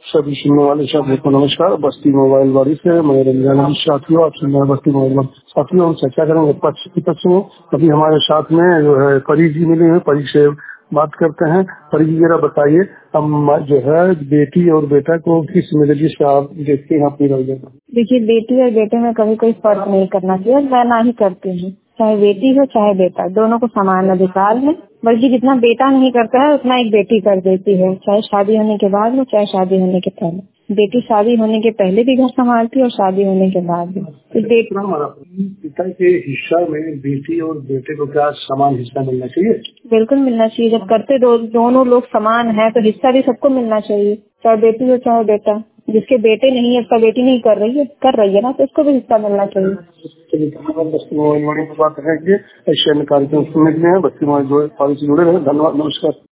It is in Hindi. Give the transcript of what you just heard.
सभी सुनने वाले सभी को नमस्कार। बस्ती मोबाइल वाली से मैं रंजना साथियों, आप सुन रहे हैं बस्ती मोबाइल साथियों। हम चर्चा करेंगे पक्ष विपक्ष में। अभी हमारे साथ में जो है परी जी मिले हैं, परी से बात करते हैं। परी जी जरा बताइए, हम जो है बेटी और बेटा को किस नजरिए से आप देखते हैं अपनी राय में? देखिए, बेटी और बेटे में कभी कोई फर्क नहीं करना चाहिए, मैं ना ही करती हूँ। चाहे बेटी हो चाहे बेटा, दोनों को समान अधिकार है। बल्कि जितना बेटा नहीं करता है उतना एक बेटी कर देती है, चाहे शादी होने के बाद हो चाहे शादी होने के पहले। बेटी शादी होने के पहले भी घर संभालती है और शादी होने के बाद भी। तो पिता के हिस्सा में बेटी और बेटे को क्या समान हिस्सा मिलना चाहिए? बिल्कुल मिलना चाहिए। जब करते दोनों लोग समान है तो हिस्सा भी सबको मिलना चाहिए, चाहे बेटी हो चाहे बेटा। जिसके बेटे नहीं है, उसका बेटी नहीं कर रही है ना, तो उसको भी हिस्सा मिलना चाहिए। बस्ती मोबाइल बात करेंगे, ऐसे अन्य कार्यक्रम सुनने के लिए बस्ती मोबाइल से जुड़े रहे। धन्यवाद, नमस्कार।